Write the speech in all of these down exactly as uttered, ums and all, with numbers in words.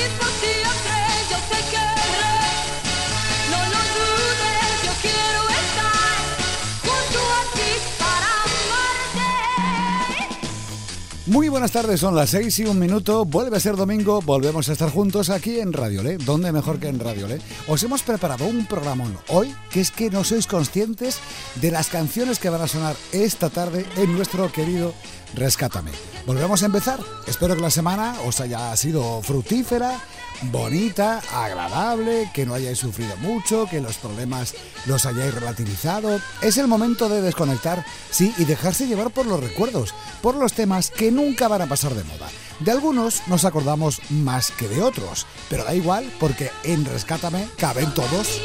por siempre yo te querré. No lo dudes, yo quiero estar junto a ti para amarte. Muy buenas tardes, son las seis y un minuto. Vuelve a ser domingo, volvemos a estar juntos aquí en Radio Le. ¿Dónde mejor que en Radio Le? Os hemos preparado un programón hoy que es que no sois conscientes de las canciones que van a sonar esta tarde en nuestro querido Rescátame. Volvemos a empezar. Espero que la semana os haya sido fructífera, bonita, agradable, que no hayáis sufrido mucho, que los problemas los hayáis relativizado. Es el momento de desconectar, sí, y dejarse llevar por los recuerdos, por los temas que nunca van a pasar de moda. De algunos nos acordamos más que de otros, pero da igual porque en Rescátame caben todos.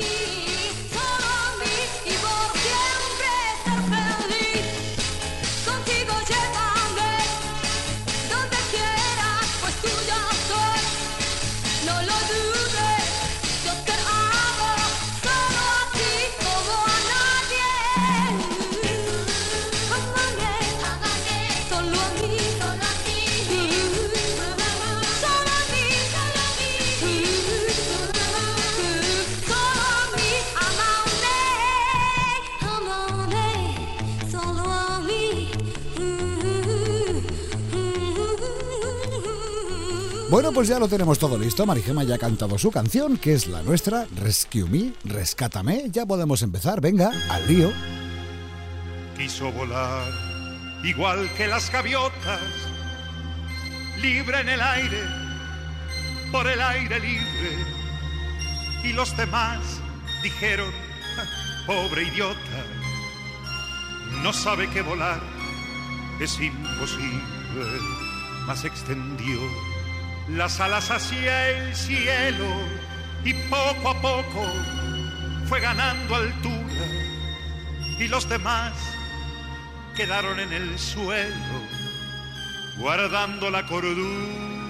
Bueno, pues ya lo tenemos todo listo. Marijema ya ha cantado su canción, que es la nuestra, Rescue Me, Rescátame. Ya podemos empezar, venga, al lío. Quiso volar igual que las gaviotas, libre en el aire, por el aire libre. Y los demás dijeron, pobre idiota, no sabe que volar es imposible. Mas extendió las alas hacia el cielo y poco a poco fue ganando altura, y los demás quedaron en el suelo guardando la cordura.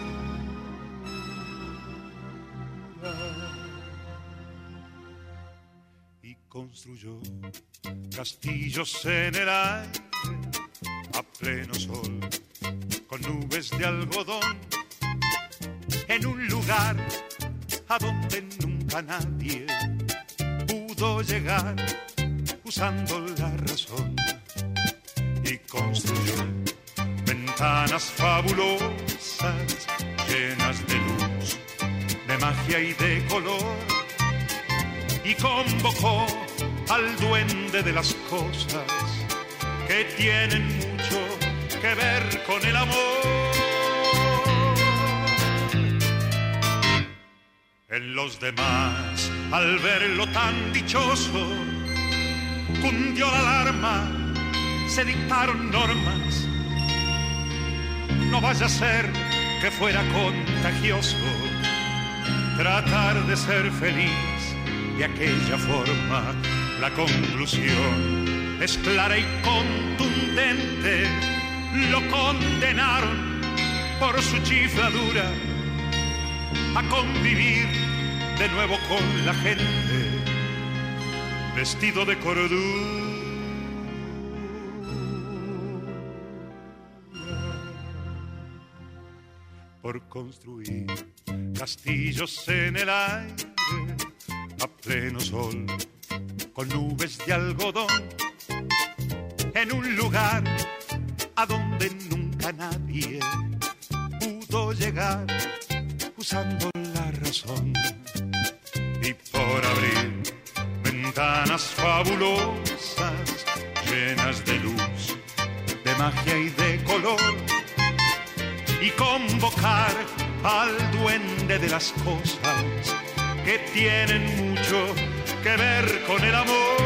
Y construyó castillos en el aire a pleno sol, con nubes de algodón, en un lugar a donde nunca nadie pudo llegar usando la razón. Y construyó ventanas fabulosas llenas de luz, de magia y de color, y convocó al duende de las cosas que tienen mucho que ver con el amor. En los demás, al verlo tan dichoso, cundió la alarma, se dictaron normas. No vaya a ser que fuera contagioso tratar de ser feliz de aquella forma. La conclusión es clara y contundente: lo condenaron por su chifladura a convivir de nuevo con la gente, vestido de cordura. Por construir castillos en el aire a pleno sol, con nubes de algodón, en un lugar a donde nunca nadie pudo llegar usando la razón. Y por abrir ventanas fabulosas llenas de luz, de magia y de color, y convocar al duende de las cosas que tienen mucho que ver con el amor.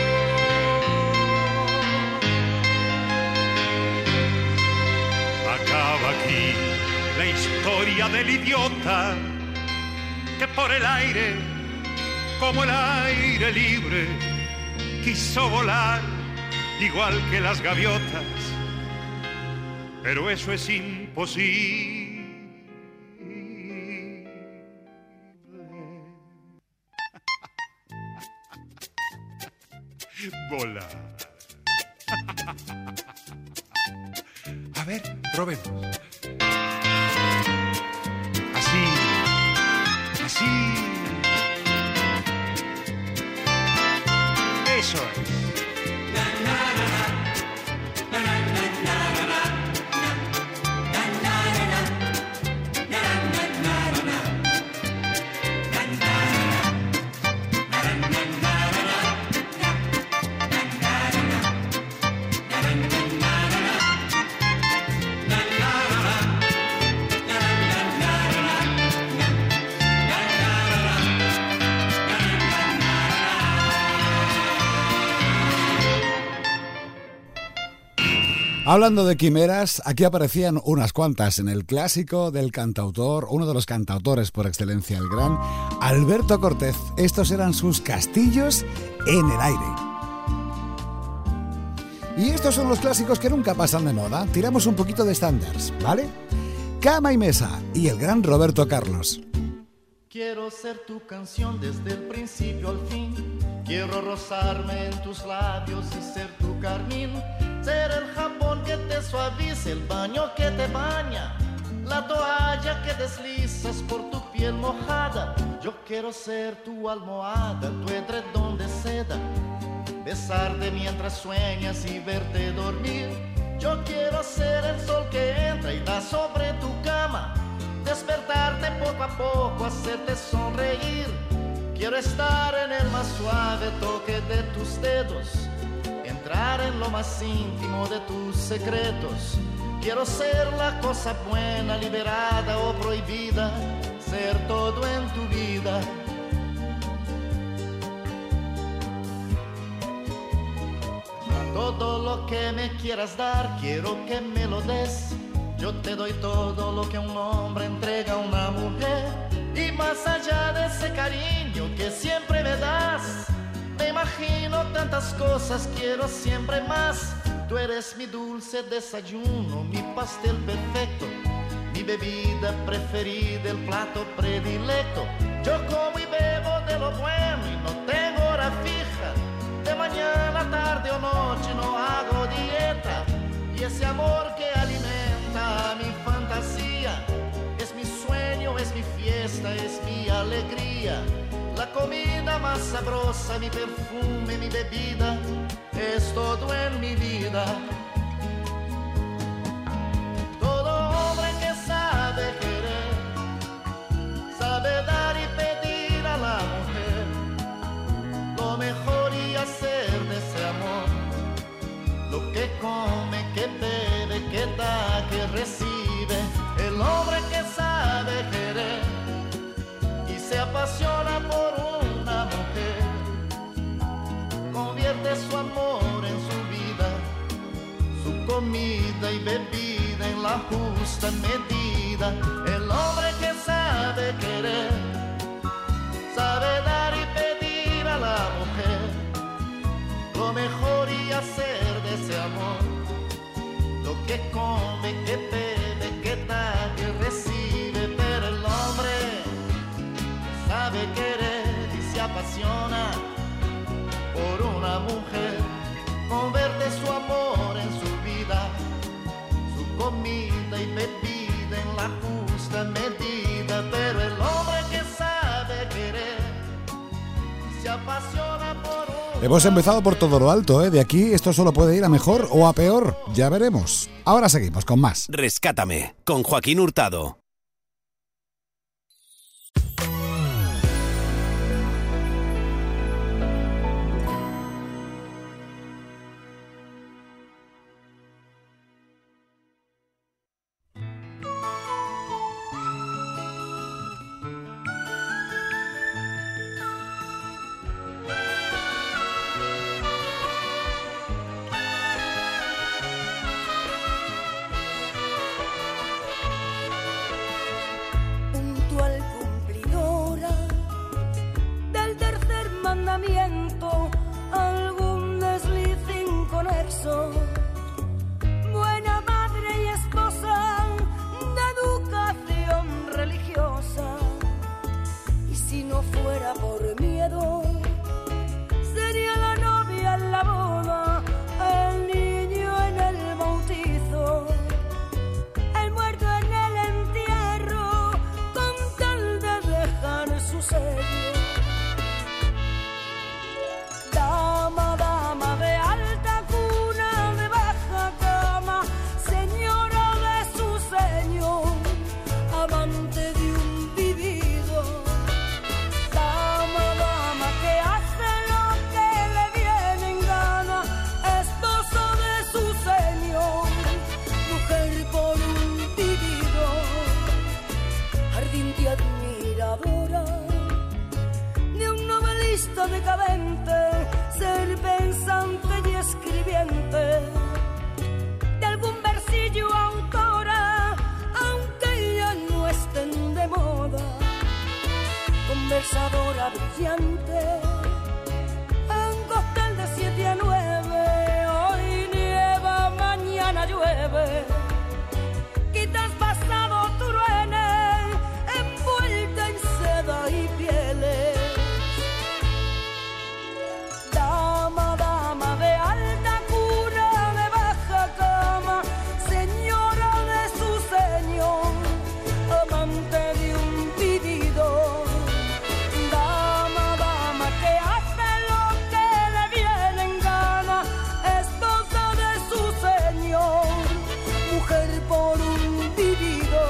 Acaba aquí la historia del idiota que por el aire, como el aire libre, quiso volar igual que las gaviotas, pero eso es imposible. Volar. A ver, probemos. Así, Hablando de quimeras, aquí aparecían unas cuantas en el clásico del cantautor, uno de los cantautores por excelencia, el gran Alberto Cortez. Estos eran sus castillos en el aire. Y estos son los clásicos que nunca pasan de moda. Tiramos un poquito de estándares, ¿vale? Cama y Mesa y el gran Roberto Carlos. Quiero ser tu canción desde el principio al fin. Quiero rozarme en tus labios y ser tu carmín. Ser el jabón que te suavice, el baño que te baña, la toalla que deslizas por tu piel mojada. Yo quiero ser tu almohada, tu edredón de seda, besarte mientras sueñas y verte dormir. Yo quiero ser el sol que entra y da sobre tu cama, despertarte poco a poco, hacerte sonreír. Quiero estar en el más suave toque de tus dedos, entrar en lo más íntimo de tus secretos. Quiero ser la cosa buena, liberada o prohibida, ser todo en tu vida. Todo lo que me quieras dar, quiero que me lo des. Yo te doy todo lo que un hombre entrega a una mujer. Y más allá de ese cariño que siempre me das, me imagino tantas cosas, quiero siempre más. Tú eres mi dulce desayuno, mi pastel perfecto, mi bebida preferida, el plato predilecto. Yo como y bebo de lo bueno y no tengo hora fija. De mañana, tarde o noche no hago dieta. Y ese amor que alimenta mi fantasía es mi sueño, es mi fiesta, es mi alegría. La comida más sabrosa, mi perfume, mi bebida, es todo en mi vida. Todo hombre que sabe querer, sabe dar y pedir a la mujer lo mejor y hacer de ese amor lo que come, que bebe, que da, que recibe. El hombre que sabe querer y se apasiona por una mujer, convierte su amor en su vida, su comida y bebida en la justa medida. El hombre que sabe querer, sabe dar y pedir a la mujer lo mejor y hacer de ese amor lo que come, que bebe, que da, que recibe. Pero el hombre sabe querer y se apasiona por una mujer, convierte su amor en su vida, su comida y bebida en la justa medida. Pero el hombre que sabe querer y se apasiona por una... Hemos empezado por todo lo alto, ¿eh? De aquí esto solo puede ir a mejor o a peor, ya veremos. Ahora seguimos con más. Rescátame, con Joaquín Hurtado. Algún desliz inconexo, buena madre y esposa de educación religiosa. Y si no fuera por miedo, sería la novia en la boda, el niño en el bautizo, el muerto en el entierro, con tal de dejar su sello. Dama, dama de alta cuna, de baja cama, señora de su señor, amante de un vivido. Dama, dama que hace lo que le viene en gana, esposo de su señor, mujer por un vivido, ardiente admiradora de un novelista decadente, ser pensante y escribiente de algún conversadora brillante, un costal de siete a nueve, hoy nieva, mañana llueve, quitas pasado truene, envuelta en seda y pieles. Dama, dama de alta cuna, de baja cama, señora de su señor, amante de un vivido. Dama, dama que hace lo que le viene en gana, esposa de su señor, mujer por un vivido,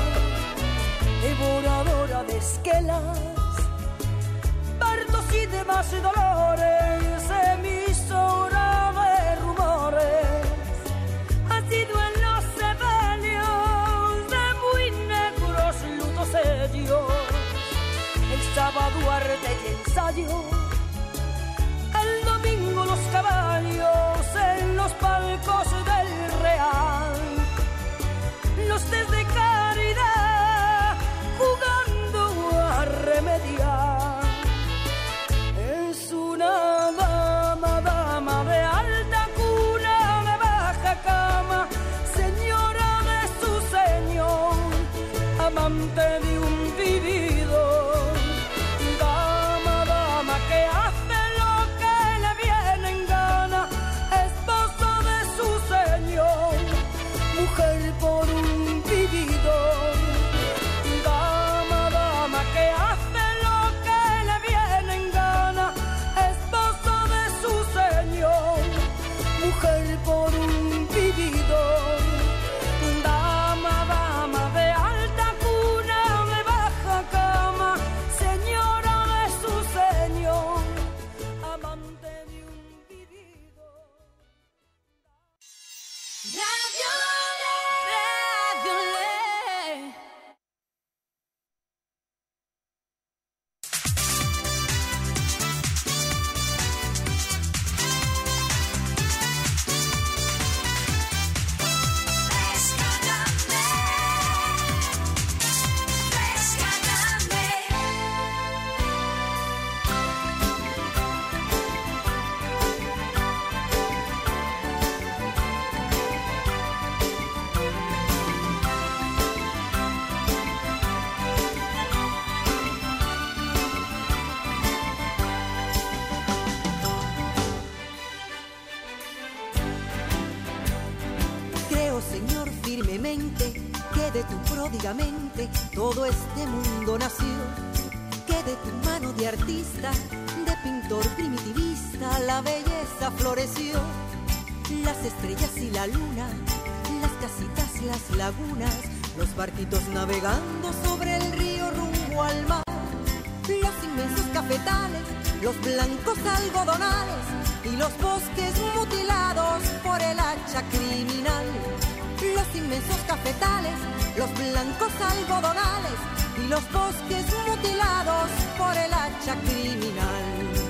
devoradora de esquelas, partos y demás dolores, emisora de rumores, ha sido en los sepelios de muy negros lutos ellos, el sábado arte y ensayo, el domingo los caballos en los palcos del Real, los desde caridad jugando a remediar. Es una dama, dama de alta cuna, de baja cama, señora de su señor, amante de un vivido. Dama, dama que hace lo que le viene en gana, esposa de su señor, mujer por un vivido. Dama, dama que hace lo que le viene en gana, esposa de su señor, mujer por un vivido. Dama, dama de alta cuna, de baja cama, señora de su señor, amante de un vivido. Radio Le, Radio Le. Creo, Señor, firmemente que de tu pródiga mente todo este mundo nació, que de tu mano de artista, de pintor primitivista, la belleza floreció. Las estrellas y la luna, las casitas, las lagunas, los barquitos navegando sobre el río rumbo al mar, los inmensos cafetales, los blancos algodonales y los bosques mutilados por el hacha criminal. Los inmensos cafetales, los blancos algodonales y los bosques mutilados por el hacha criminal.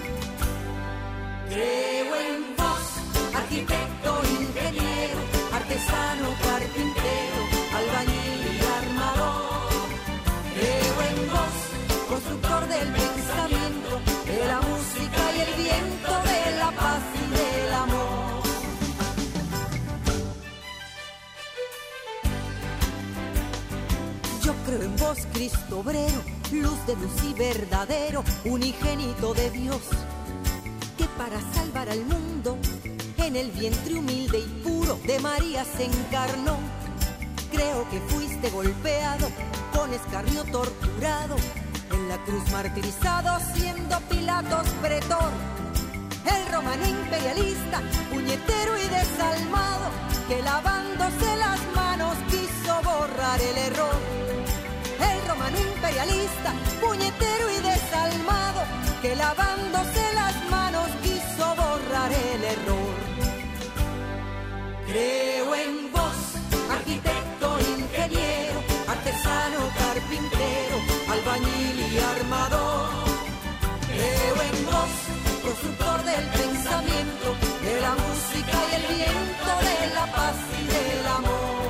Creo en vos, arquitecto, ingeniero, artesano, carpintero, albañil y armador. Creo en vos, constructor del pensamiento, de la música y el viento, de la paz y del amor. Yo creo en vos, Cristo obrero, luz de luz y verdadero, unigénito de Dios, que para salvar al mundo en el vientre humilde y puro de María se encarnó. Creo que fuiste golpeado, con escarnio torturado, en la cruz martirizado, siendo Pilatos pretor. El romano imperialista, puñetero y desalmado, que lavándose las manos quiso borrar el error. El romano imperialista, puñetero y desalmado, que lavándose las manos quiso borrar el error. Creo en vos, arquitecto, ingeniero, artesano, carpintero, albañil y armador. Creo en vos, constructor del pensamiento, de la música y el viento, de la paz y del amor.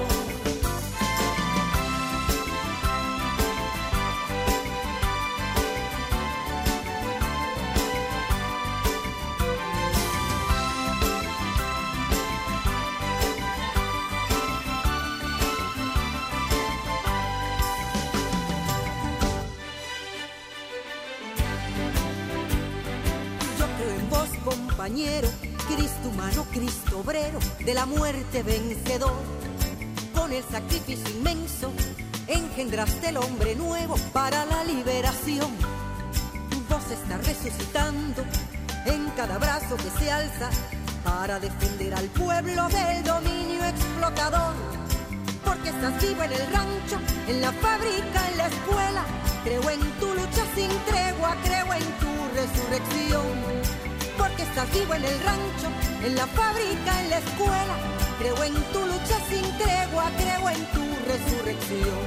compañero, Cristo humano, Cristo obrero, de la muerte vencedor. Con el sacrificio inmenso engendraste el hombre nuevo para la liberación. Vos estás resucitando en cada brazo que se alza para defender al pueblo del dominio explotador. Porque estás vivo en el rancho, en la fábrica, en la escuela. Creo en tu lucha sin tregua, creo en tu resurrección. Porque estás vivo en el rancho, en la fábrica, en la escuela. Creo en tu lucha sin tregua, creo en tu resurrección.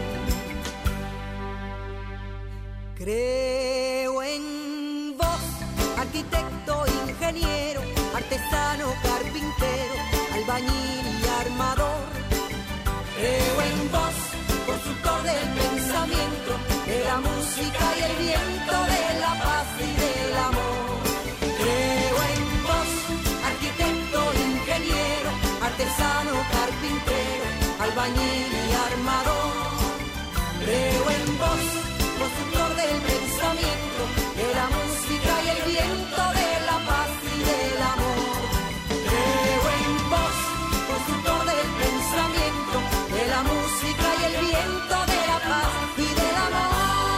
Creo en vos, arquitecto, ingeniero, artesano, carpintero, albañil y armador. Creo en vos, constructor del pensamiento, de la música y el viento, de la paz y del amor. Creo en vos, arquitecto, ingeniero, artesano, carpintero, albañil y armador. Creo en vos, constructor del pensamiento, de la música y el viento, de la paz y del amor. Creo en vos, constructor del pensamiento, de la música y el viento, de la paz y del amor.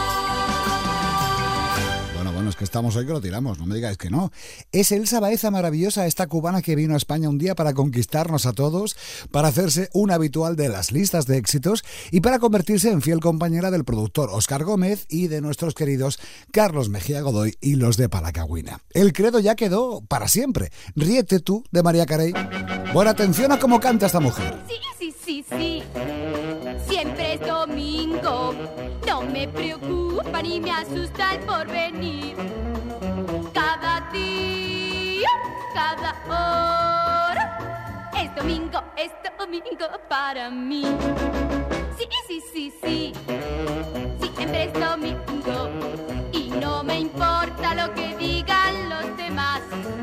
Bueno, bueno, es que estamos hoy que lo tiramos, no me digáis que no. Es Elsa Baeza maravillosa, esta cubana que vino a España un día para conquistarnos a todos, para hacerse una habitual de las listas de éxitos y para convertirse en fiel compañera del productor Óscar Gómez y de nuestros queridos Carlos Mejía Godoy y los de Palacagüina. El credo ya quedó para siempre. Ríete tú, de María Carey. Buena atención a cómo canta esta mujer. Sí, sí, sí, sí. Siempre es domingo. No me preocupa ni me asusta el porvenir. Cada día, cada hora. Es domingo, es domingo para mí. Sí, sí, sí, sí. Siempre es domingo. Y no me importa lo que digan los demás.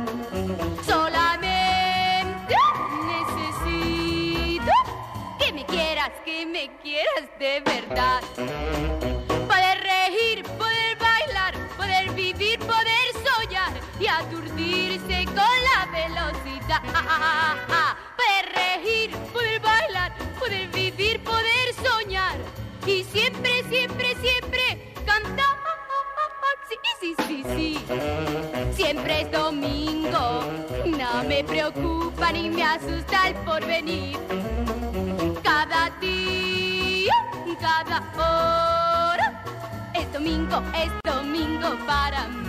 Solamente necesito que me quieras, que me quieras de verdad. Poder reír, poder bailar, poder vivir, poder soñar y aturdirse con la velocidad. Poder reír, poder bailar, poder vivir, poder soñar y siempre, siempre, siempre cantar. Sí, sí, sí, sí. Siempre es domingo. No me preocupa ni me asusta el porvenir. Cada día, cada hora. Es domingo, es domingo para mí.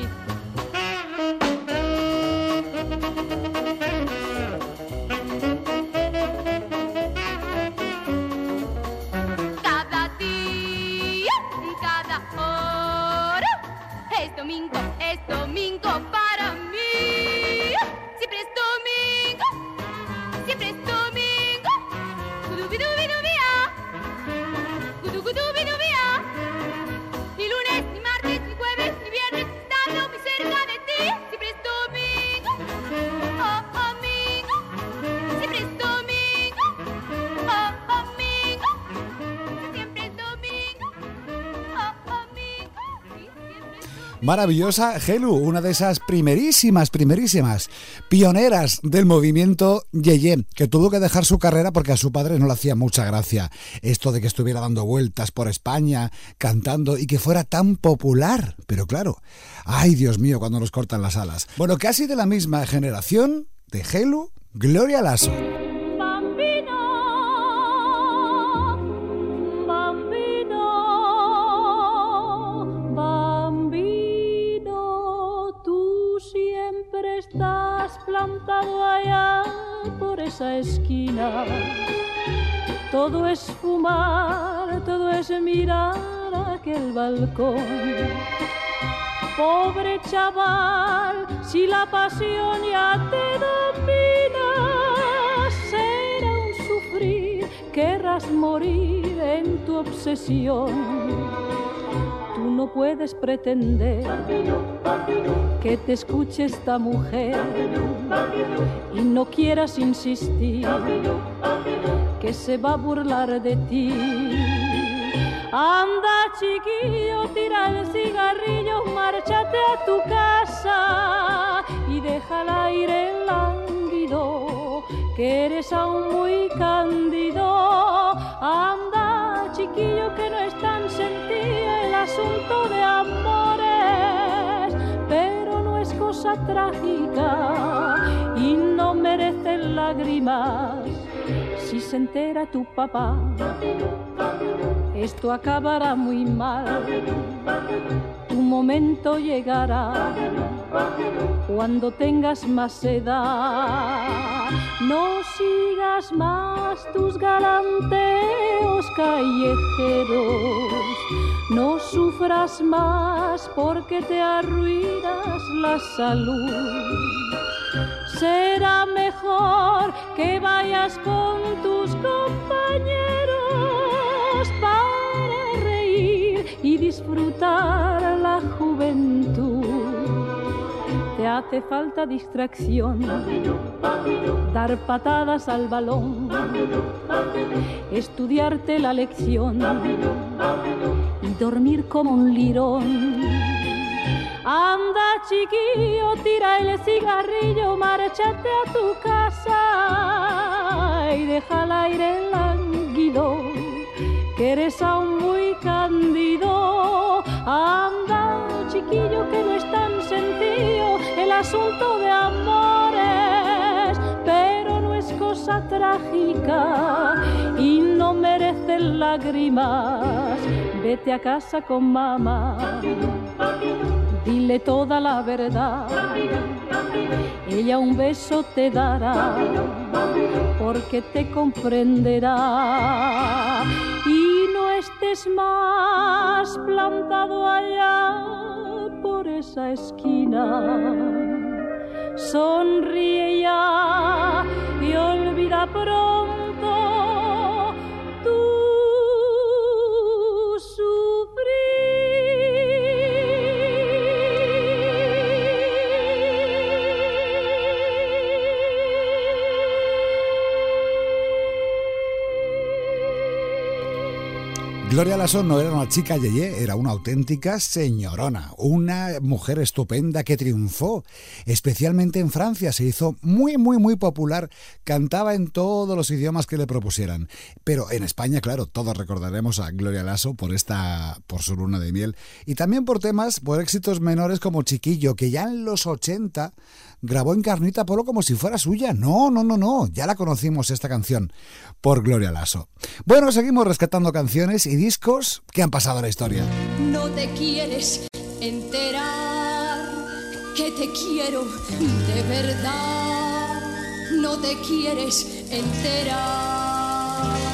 Cada día, cada hora. Es domingo, es domingo para mí. Siempre es domingo, siempre es domingo. Gudubidubidubia, gudugudubidubia. Ni lunes, ni martes, ni jueves, ni viernes, estando muy cerca de ti. Siempre es domingo, oh, domingo. Siempre es domingo, oh, domingo. Siempre es domingo, oh, domingo. Maravillosa Gelu, una de esas primerísimas, primerísimas pioneras del movimiento Yeye, que tuvo que dejar su carrera porque a su padre no le hacía mucha gracia esto de que estuviera dando vueltas por España, cantando y que fuera tan popular. Pero claro, ay Dios mío, cuando nos cortan las alas. Bueno, casi de la misma generación de Gelu, Gloria Lasso. Estás plantado allá por esa esquina. Todo es fumar, todo es mirar aquel balcón. Pobre chaval, si la pasión ya te domina, será un sufrir, querrás morir en tu obsesión. Tú no puedes pretender que te escuche esta mujer y no quieras insistir que se va a burlar de ti. Anda, chiquillo, tira el cigarrillo, márchate a tu casa y deja deja al aire lánguido, que eres aún muy cándido. Anda, chiquillo, que no es tan sencillo el asunto de amores, pero no es cosa trágica y no merece lágrimas. Si se entera tu papá, esto acabará muy mal. Tu momento llegará cuando tengas más edad. No sigas más tus galanteos callejeros, no sufras más porque te arruinas la salud. Será mejor que vayas con tus compañeros para reír y disfrutar la juventud. Te hace falta distracción, dar patadas al balón, estudiarte la lección y dormir como un lirón. Anda, chiquillo, tira el cigarrillo, márchate a tu casa y deja al aire lánguido, que eres aún muy cándido. Anda, chiquillo, que no es tan sencillo el asunto de amores, pero no es cosa trágica y no merece lágrimas. Vete a casa con mamá, dile toda la verdad, ella un beso te dará, porque te comprenderá. Y no estés más plantado allá por esa esquina, sonríe ya y olvida pronto tu sufrir. Gloria Lasso no era una chica yeye, era una auténtica señorona, una mujer estupenda que triunfó, especialmente en Francia, se hizo muy muy muy popular, cantaba en todos los idiomas que le propusieran, pero en España, claro, todos recordaremos a Gloria Lasso por esta, por su luna de miel, y también por temas, por éxitos menores como Chiquillo, que ya en los ochenta grabó en Carnita Polo como si fuera suya. No, no, no, no, ya la conocimos esta canción por Gloria Lasso. Bueno, seguimos rescatando canciones y discos que han pasado a la historia. No te quieres enterar que te quiero de verdad. No te quieres enterar.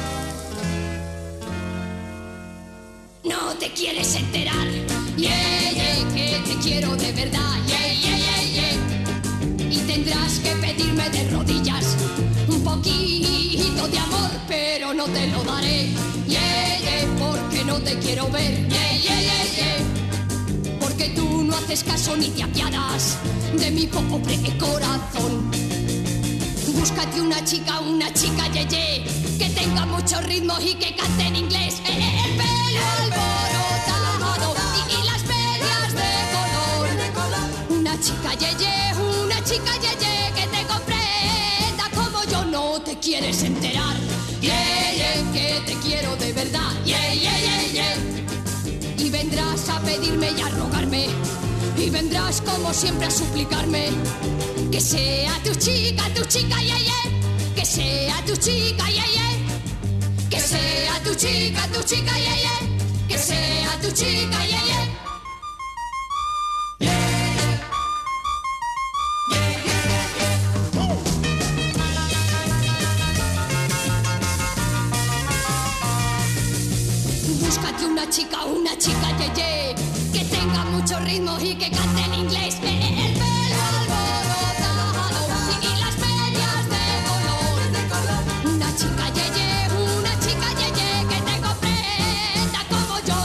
No te quieres enterar. Yeah, yeah, que te quiero de verdad. Yeah, yeah, yeah, yeah. Y tendrás que pedirme de rodillas un poquito de amor, pero no te lo daré. Yeah, yeah, porque no te quiero ver. Yeah, yeah, yeah, yeah. Porque tú no haces caso ni te apiadas de mi pobre corazón. Búscate una chica, una chica ye, ye, que tenga muchos ritmos y que cante en inglés. Eh, eh, el pelo alborotado y, y las medias de color. Una chica ye, ye, una chica ye, ye, que te comprenda como yo. No te quieres enterar. Yeah, yeah, que te quiero de verdad. Yeah, yeah, yeah, yeah. Y vendrás a pedirme y a rogarme, y vendrás como siempre a suplicarme que sea tu chica, tu chica, yeah, yeah. Que sea tu chica, yeah, yeah. Que sea tu chica, tu chica, yeah, yeah. Que sea tu chica, yeah, yeah. Búscate una chica, una chica, ye, ye, que tenga mucho ritmo y que cante en inglés. Eh, eh, el pelo alborotado y, y las medias de color. Una chica, ye, ye, una chica, ye, ye, que te comprenda como yo.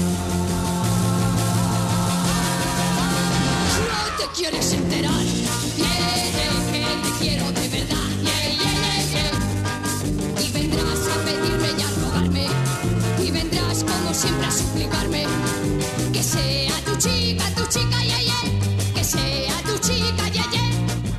No te quieres enterar. Yeah, yeah, que te quiero de verdad. Yeah, yeah, yeah, yeah. Y vendrás a pedirme y a rogarme, y vendrás como siempre a suplicarme que sea tu chica, tu chica, yeah, yeah. Que sea tu chica, yeah, yeah.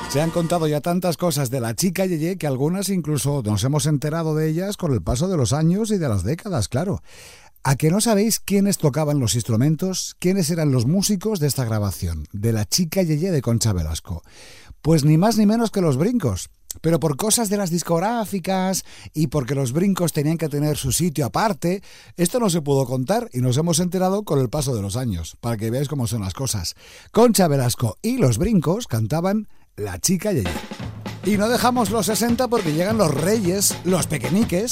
Se han contado ya tantas cosas de la chica Yeye que algunas incluso nos hemos enterado de ellas con el paso de los años y de las décadas, claro. ¿A que no sabéis quiénes tocaban los instrumentos? ¿Quiénes eran los músicos de esta grabación, de la chica Yeye de Concha Velasco? Pues ni más ni menos que los Brincos. Pero por cosas de las discográficas y porque los Brincos tenían que tener su sitio aparte, esto no se pudo contar y nos hemos enterado con el paso de los años, para que veáis cómo son las cosas. Concha Velasco y los Brincos cantaban La chica Yeye. Y no dejamos los sesenta porque llegan los Reyes, los Pequeñiques.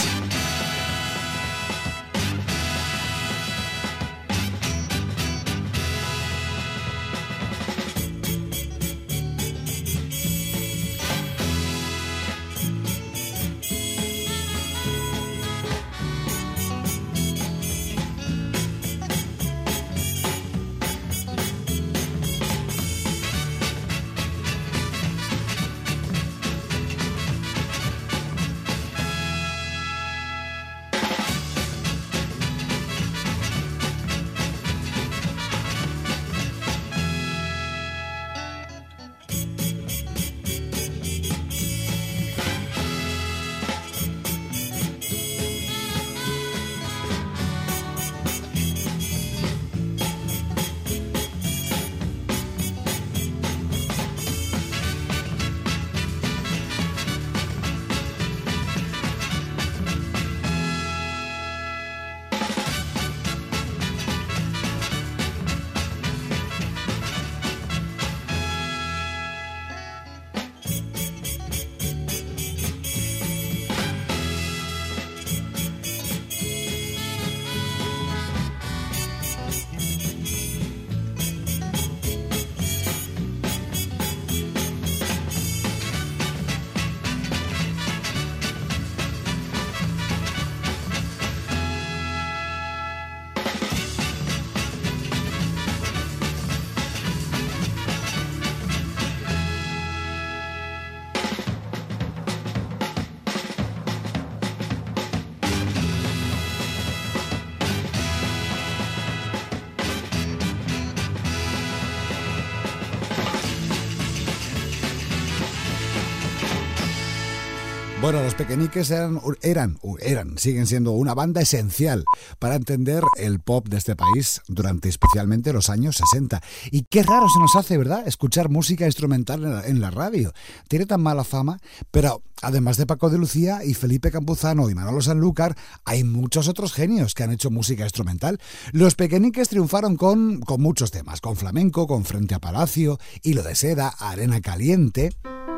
Bueno, los Pequeñiques eran, eran, eran, siguen siendo una banda esencial para entender el pop de este país durante especialmente los años sesenta. Y qué raro se nos hace, ¿verdad?, escuchar música instrumental en la, en la radio. Tiene tan mala fama, pero además de Paco de Lucía y Felipe Campuzano y Manolo Sanlúcar, hay muchos otros genios que han hecho música instrumental. Los Pequeñiques triunfaron con, con muchos temas, con flamenco, con Frente a Palacio, Hilo de Seda, Arena Caliente.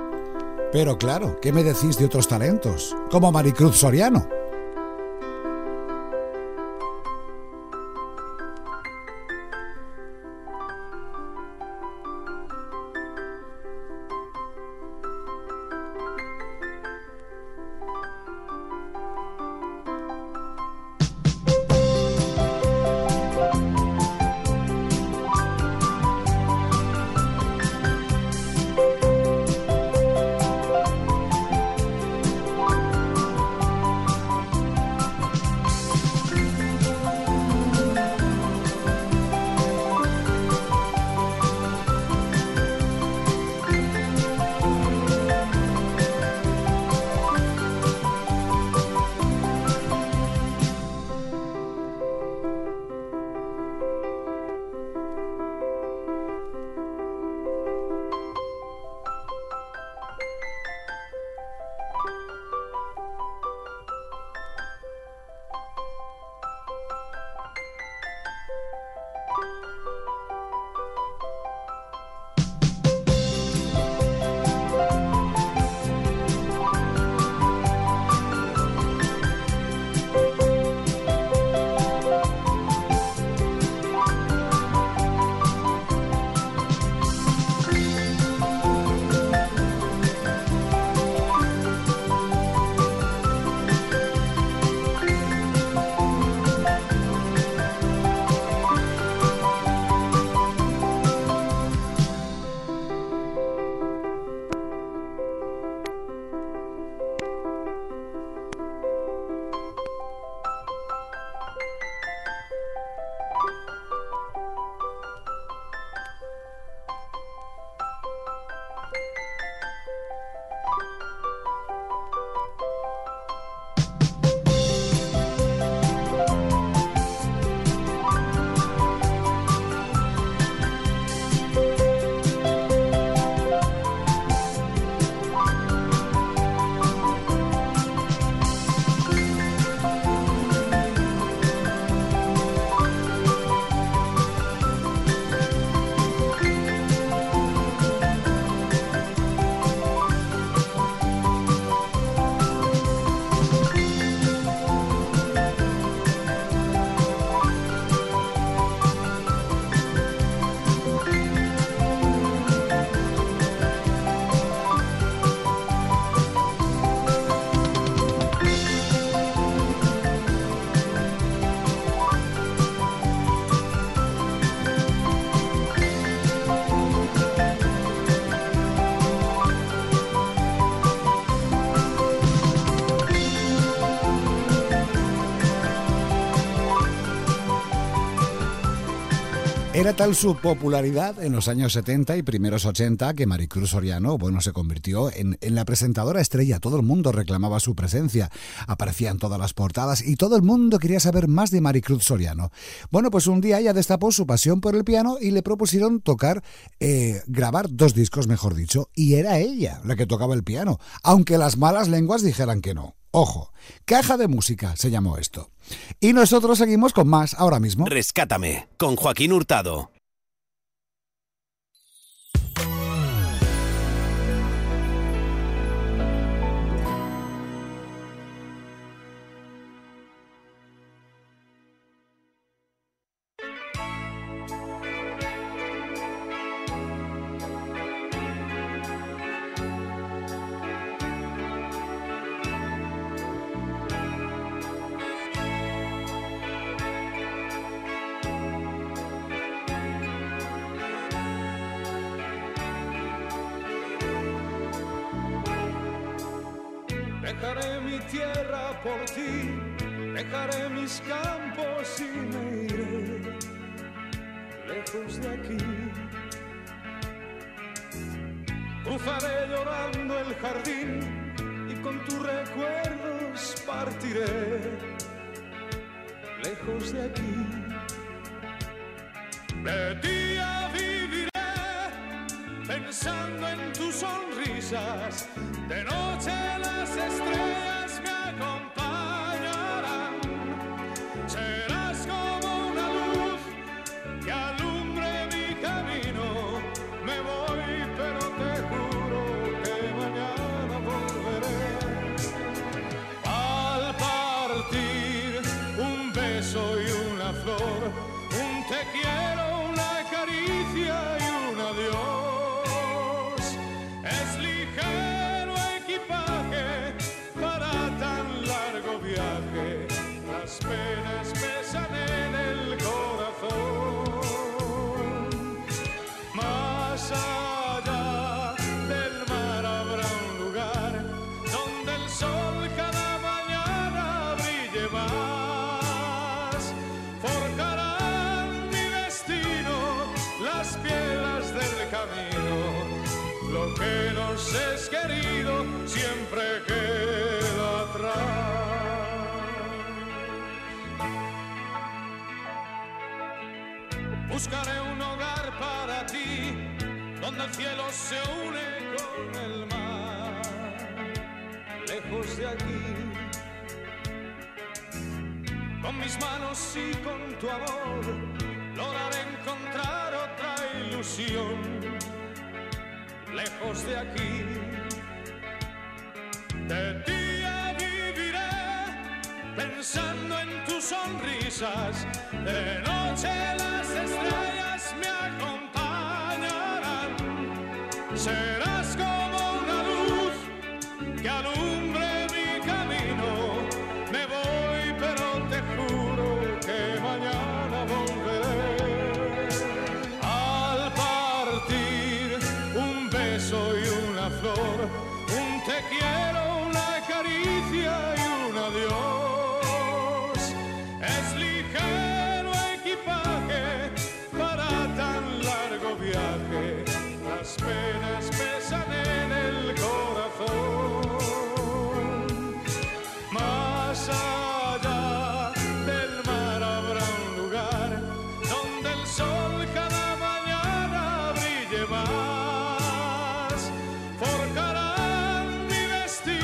Pero claro, ¿qué me decís de otros talentos? Como Maricruz Soriano. Era tal su popularidad en los años setenta y primeros ochenta que Maricruz Soriano, bueno, se convirtió en, en la presentadora estrella. Todo el mundo reclamaba su presencia, aparecía en todas las portadas y todo el mundo quería saber más de Maricruz Soriano. Bueno, pues un día ella destapó su pasión por el piano y le propusieron tocar, eh, grabar dos discos, mejor dicho, y era ella la que tocaba el piano, aunque las malas lenguas dijeran que no. Ojo, Caja de Música se llamó esto. Y nosotros seguimos con más ahora mismo. Rescátame, con Joaquín Hurtado. Dejaré mi tierra por ti, dejaré mis campos y me iré lejos de aquí. Cruzaré llorando el jardín y con tus recuerdos partiré lejos de aquí. De día viviré pensando en tus sonrisas, de noche las estrellas me acompañarán. Serás como una luz que alumbre mi camino. Me voy, pero te juro que mañana volveré. Al partir, un beso y una flor, un te quiero, una caricia y un adiós. Es ligero equipaje para tan largo viaje, las penas pesan en el corazón. Más allá del mar habrá un lugar donde el sol cada mañana brille más. Forjarán mi destino las piedras del camino. Lo que nos es querido siempre queda atrás. Buscaré un hogar para ti, donde el cielo se une con el mar. Lejos de aquí, con mis manos y con tu amor, lograré encontrar otra ilusión. Lejos de aquí, de día viviré pensando en tus sonrisas, de noche las estrellas me acompañarán. Serás como una luz que alumbre mi camino. Me voy, pero te juro que mañana volveré. Al partir, un beso y una flor, un te quiero, una caricia y un adiós. Es ligero equipaje para tan largo viaje, las penas pesan en el corazón. Más allá del mar habrá un lugar donde el sol cada mañana brille más. Forjarán mi destino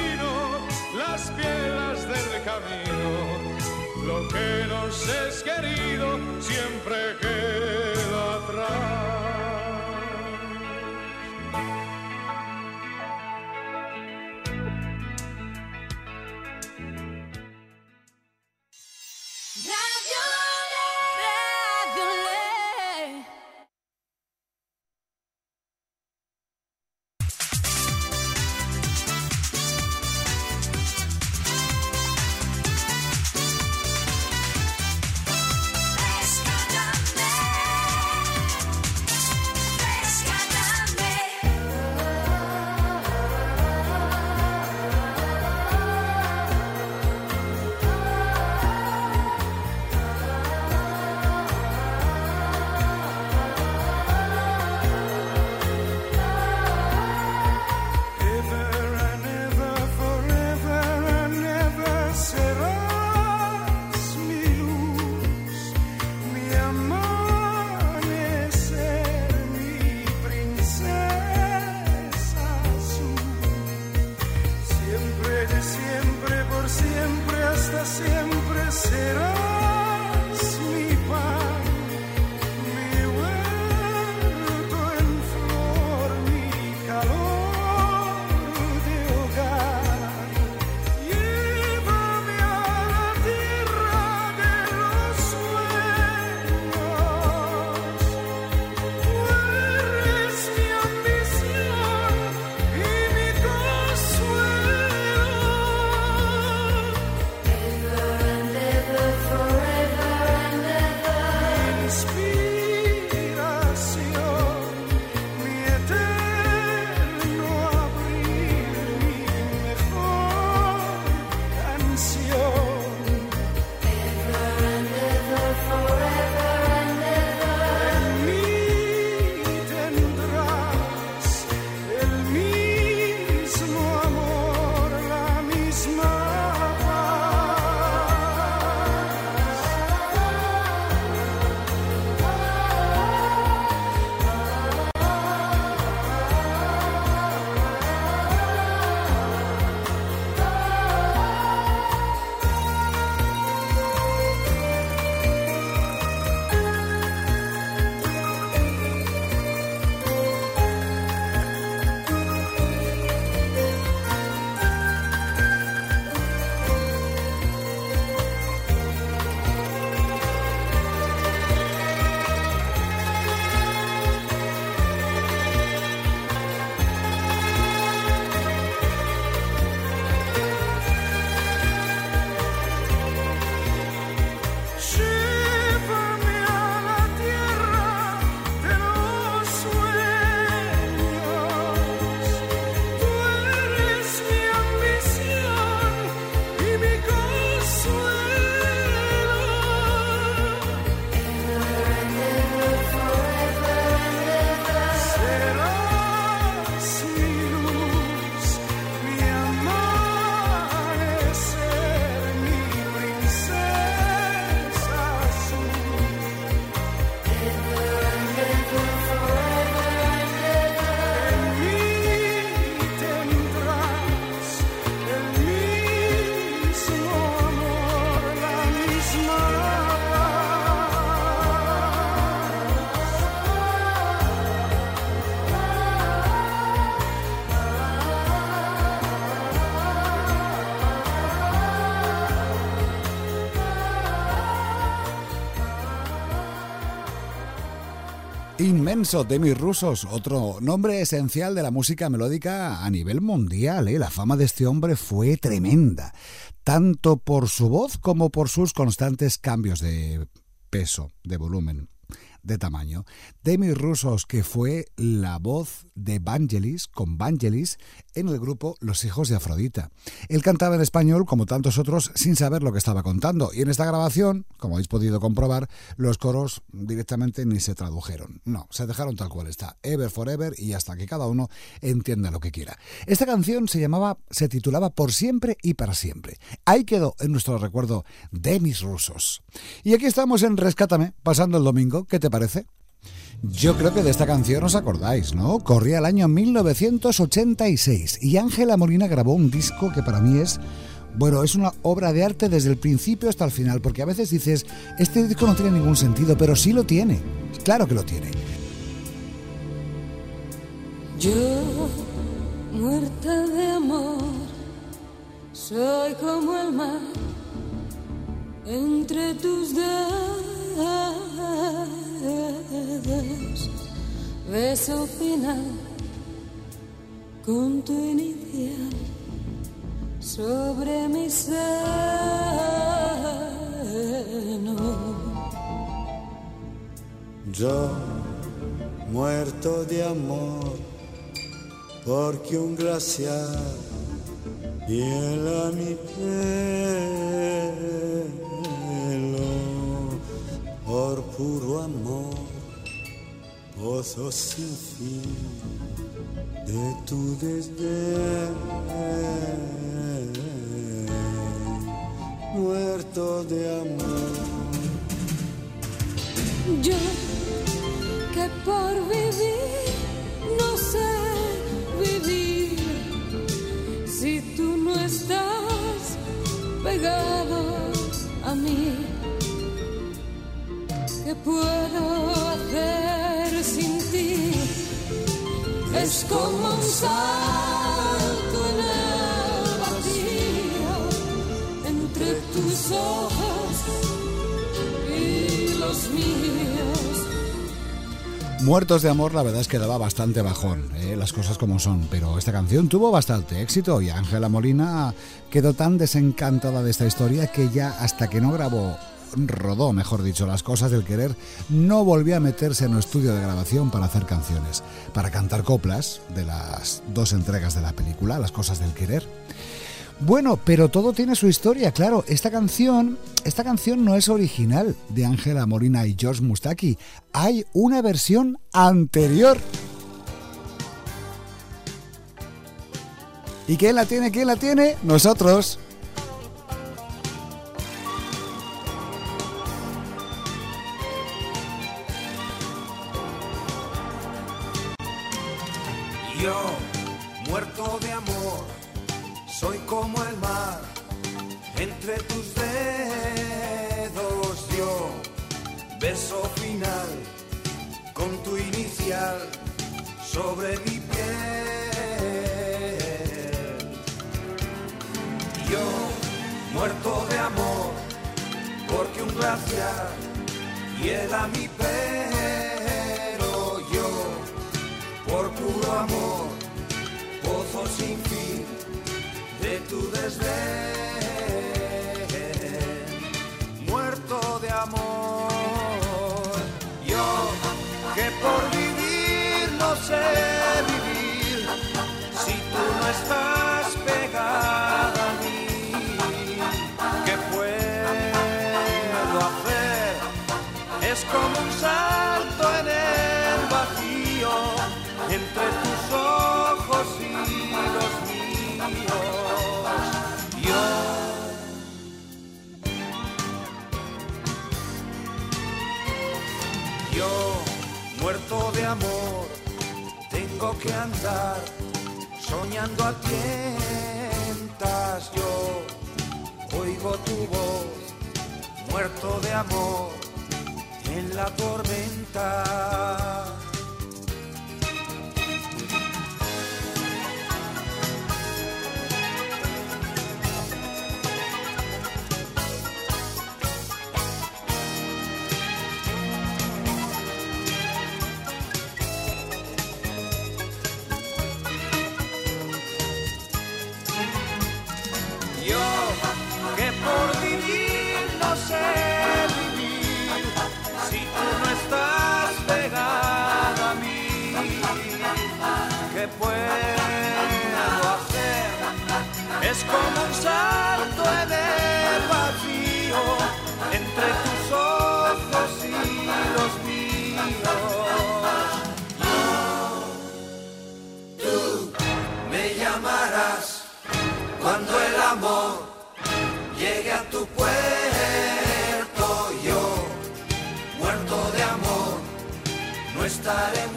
Inmenso, Demis Roussos, otro nombre esencial de la música melódica a nivel mundial, ¿eh? La fama de este hombre fue tremenda, tanto por su voz como por sus constantes cambios de peso, de volumen, de tamaño. Demis Roussos, que fue la voz de Vangelis, con Vangelis, en el grupo Los Hijos de Afrodita. Él cantaba en español, como tantos otros, sin saber lo que estaba contando. Y en esta grabación, como habéis podido comprobar, los coros directamente ni se tradujeron. No, se dejaron tal cual está. Ever Forever y hasta que cada uno entienda lo que quiera. Esta canción se llamaba, se titulaba Por Siempre y Para Siempre. Ahí quedó en nuestro recuerdo Demis Roussos. Y aquí estamos en Rescátame, pasando el domingo. ¿Qué te parece? Yo creo que de esta canción os acordáis, ¿no? Corría el año mil novecientos ochenta y seis y Ángela Molina grabó un disco que para mí es, bueno, es una obra de arte desde el principio hasta el final, porque a veces dices, este disco no tiene ningún sentido, pero sí lo tiene, claro que lo tiene. Yo, muerta de amor, soy como el mar entre tus dedos. Beso final con tu inicial sobre mi seno. Yo, muerto de amor, porque un glaciar hiela mi pelo, por puro amor, pozo sin fin de tu desdén. Muerto de amor. Yo, que por vivir no sé vivir, si tú no estás pegado a mí, ¿qué puedo hacer sin ti? Es como un salto en el vacío entre tus ojos y los míos. Muertos de amor, la verdad es que daba bastante bajón, ¿eh? Las cosas como son, pero esta canción tuvo bastante éxito y Ángela Molina quedó tan desencantada de esta historia que ya hasta que no grabó, rodó, mejor dicho, Las Cosas del Querer, no volvió a meterse en un estudio de grabación para hacer canciones, para cantar coplas de las dos entregas de la película, Las Cosas del Querer. Bueno, pero todo tiene su historia, claro. Esta canción, esta canción no es original de Ángela Molina y George Moustaki. Hay una versión anterior. ¿Y quién la tiene? ¿Quién la tiene? Nosotros. Yo, muerto de amor, soy como el mar entre tus dedos. Yo, beso final con tu inicial sobre mi piel. Yo, muerto de amor, porque un glaciar hiela mi pelo. Yo, por puro amor, pozo sin fin de tu desdén. Muerto de amor, yo que por vivir no sé vivir, si tú no estás pegada a mí, ¿qué puedo hacer? Es como un salto en el vacío entre tus ojos y los míos. Yo, yo, muerto de amor, tengo que andar soñando a tientas. Yo oigo tu voz, muerto de amor, en la tormenta.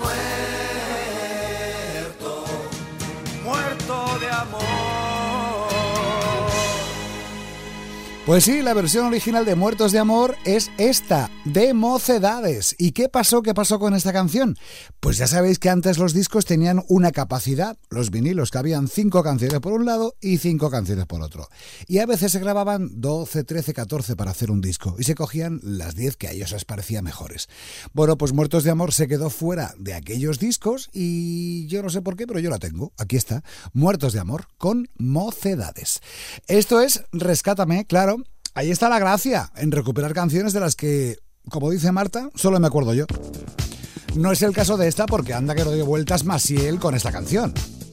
muerto, muerto de amor. Pues sí, la versión original de Muertos de Amor es esta, de Mocedades. ¿Y qué pasó? ¿Qué pasó con esta canción? Pues ya sabéis que antes los discos tenían una capacidad, los vinilos, que habían cinco canciones por un lado y cinco canciones por otro. Y a veces se grababan doce, trece, catorce para hacer un disco y se cogían las diez que a ellos les parecía mejores. Bueno, pues Muertos de Amor se quedó fuera de aquellos discos y yo no sé por qué, pero yo la tengo. Aquí está, Muertos de Amor con Mocedades. Esto es Rescátame, claro. Ahí está la gracia, en recuperar canciones de las que, como dice Marta, solo me acuerdo yo. No es el caso de esta porque anda que no dio vueltas Maciel con esta canción.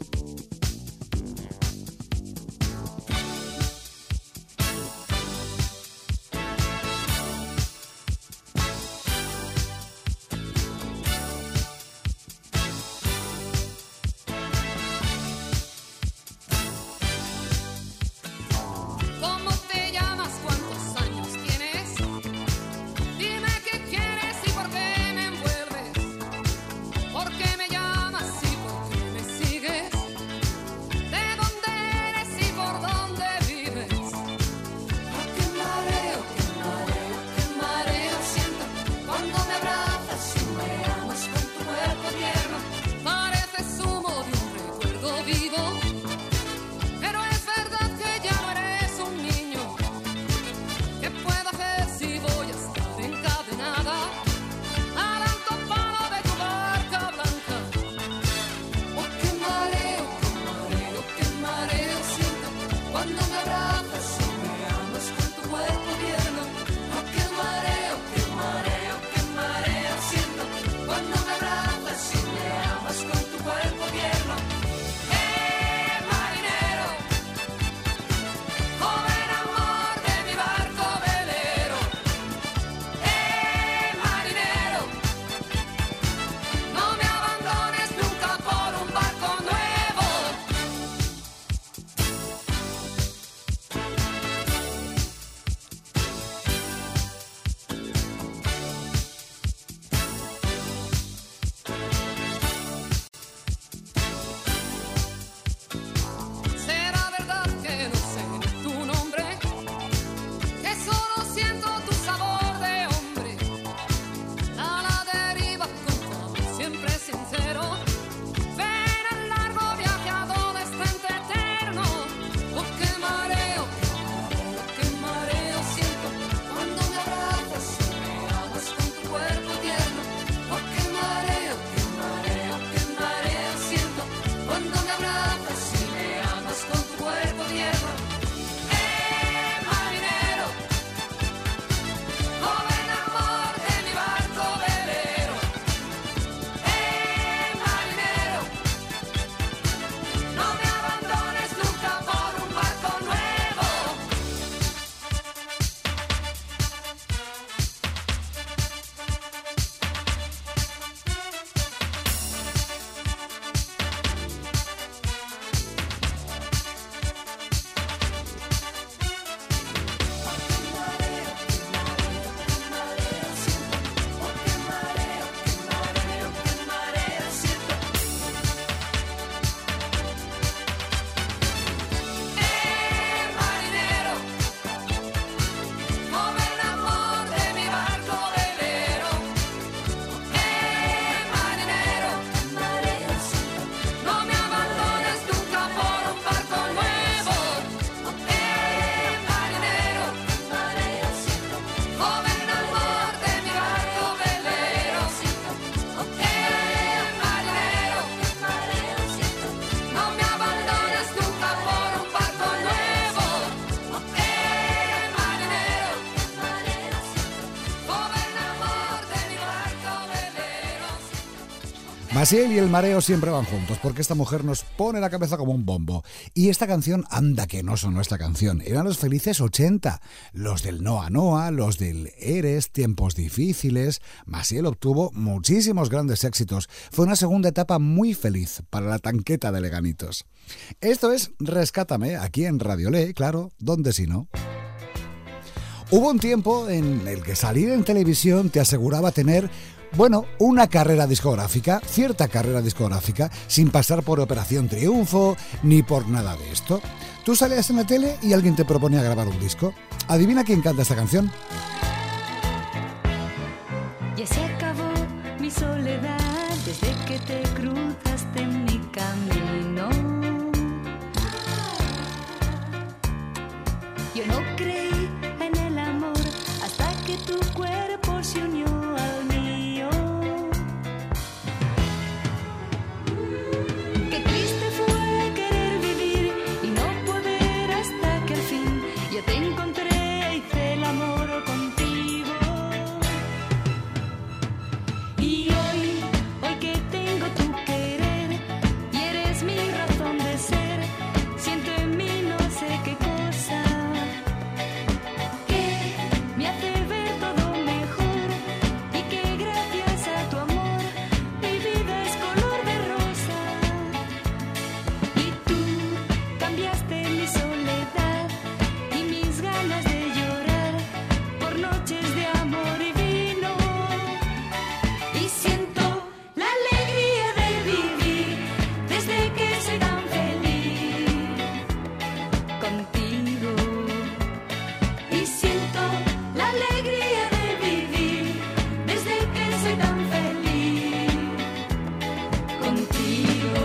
Maciel y el mareo siempre van juntos, porque esta mujer nos pone la cabeza como un bombo. Y esta canción, anda que no sonó esta canción, eran los felices ochenta, los del Noa Noa, los del Eres, Tiempos Difíciles. Maciel obtuvo muchísimos grandes éxitos. Fue una segunda etapa muy feliz para la tanqueta de Leganitos. Esto es Rescátame, aquí en Radio Le, claro, ¿dónde si no? Hubo un tiempo en el que salir en televisión te aseguraba tener Bueno, una carrera discográfica, cierta carrera discográfica, sin pasar por Operación Triunfo ni por nada de esto. Tú salías en la tele y alguien te proponía grabar un disco. Adivina quién canta esta canción. Ya se acabó mi soledad desde que te cruzaste en mi camino. Yo no creí en el amor hasta que tu cuerpo se unió al mío. Qué triste fue querer vivir y no poder hasta que al fin yo te encontré, hice el amor contigo. Y hoy, hoy que tengo tu querer y eres mi razón de ser, siento en mí no sé qué cosa que me hace ver todo mejor y que gracias a tu amor mi vida es color de rosa. Y tú cambiaste mi soledad y mis ganas de llorar por noches de amor y vino. Y siento la alegría de vivir desde que soy tan feliz contigo. Y siento la alegría de vivir desde que soy tan feliz contigo.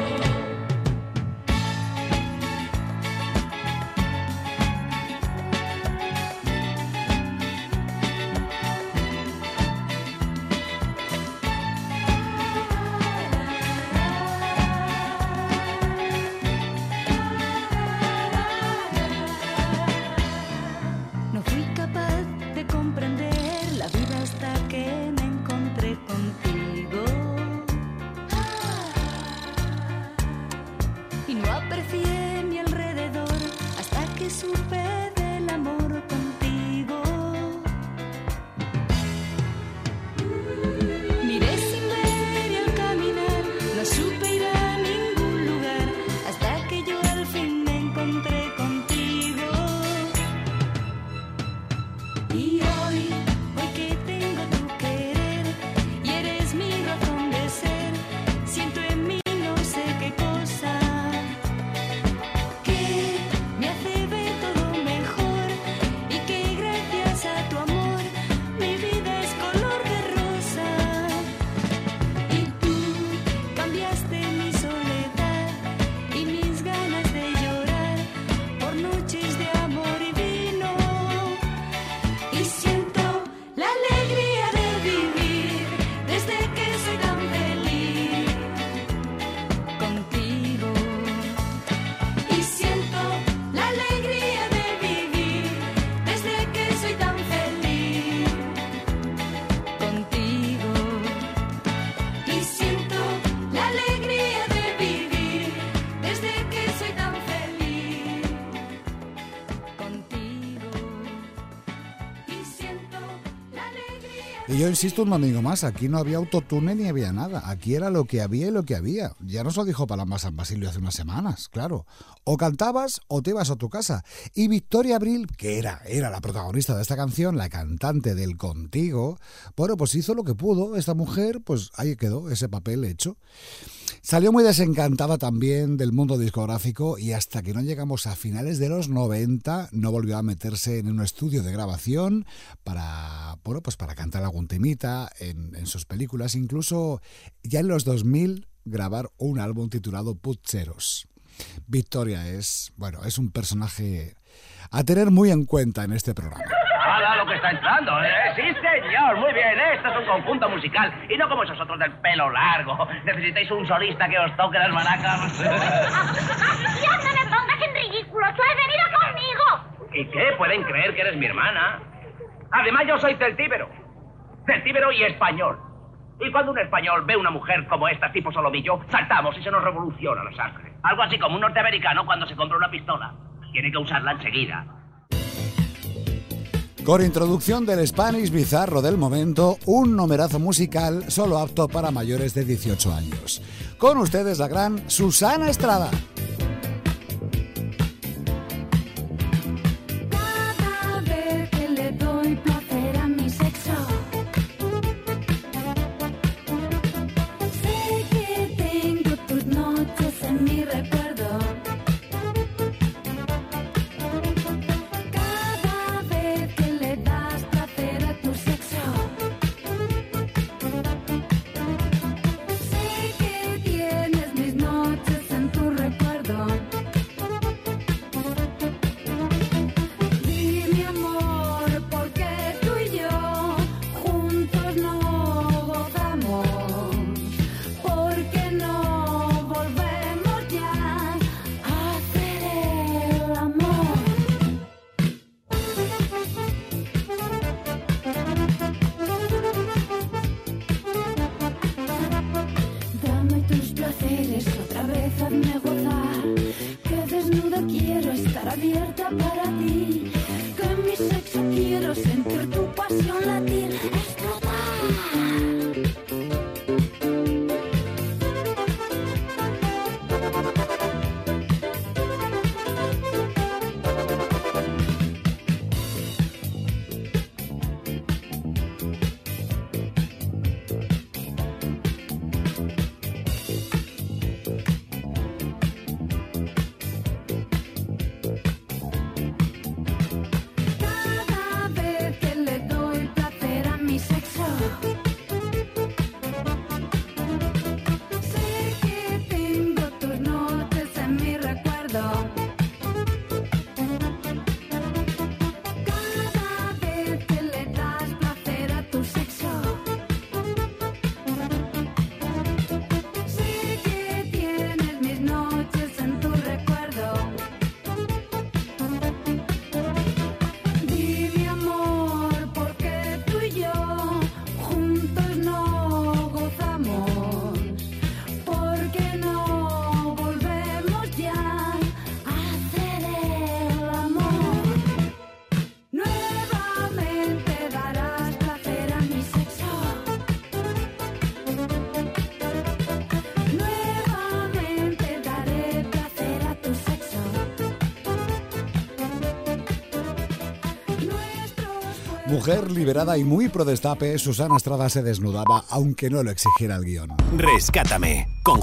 No fui capaz de comprender la vida hasta que me encontré contigo. Y no aprecié mi alrededor hasta que supe del amor contigo. Miré sin ver y al caminar no supe ir a ningún lugar hasta que yo al fin me encontré contigo. Y hoy, hoy que tengo tu querer y eres mi razón de ser, siento en mí no sé qué cosa que me hace ver todo mejor y que gracias a tu amor mi vida es color de rosa. Y tú cambiaste mi soledad y mis ganas de llorar por noches de amor y vino. Y siento la alegría de vivir desde que soy tan feliz contigo. Y siento la alegría de vivir desde que soy tan feliz contigo. Y siento la alegría de vivir desde que soy tan feliz contigo. Y siento la alegría. Y yo insisto un domingo más, aquí no había autotune ni había nada. Aquí era lo que había y lo que había. Ya nos lo dijo Paloma San Basilio hace unas semanas, claro. O cantabas o te ibas a tu casa. Y Victoria Abril, que era, era la protagonista de esta canción, la cantante del Contigo, bueno, pues hizo lo que pudo. Esta mujer, pues ahí quedó, ese papel hecho. Salió muy desencantada también del mundo discográfico y hasta que no llegamos a finales de los noventa no volvió a meterse en un estudio de grabación para, bueno, pues para cantar algún temita en, en sus películas, incluso ya en los dos mil grabar un álbum titulado Pucheros. Victoria es, bueno, es un personaje a tener muy en cuenta en este programa. ¡Hala lo que está entrando! ¿eh? Sí, señor, muy bien, esto es un conjunto musical y no como esos otros del pelo largo. Necesitáis un solista que os toque las maracas. ¡Ya no me pongas en ridículo! ¡Tú has venido conmigo! ¿Y qué? ¿Pueden creer que eres mi hermana? Además, yo soy celtíbero. Celtíbero y español. Y cuando un español ve una mujer como esta, tipo Solomillo, saltamos y se nos revoluciona la sangre. Algo así como un norteamericano cuando se compra una pistola. Tiene que usarla enseguida. Con introducción del Spanish bizarro del momento, un numerazo musical solo apto para mayores de dieciocho años. Con ustedes la gran Susana Estrada. Cada vez que le doy placer a mi sexo, abierta para ti. Que mi sexo quiero sentir tu pasión latir, explotar. Mujer liberada y muy pro destape, Susana Estrada se desnudaba, aunque no lo exigiera el guión. Rescátame, con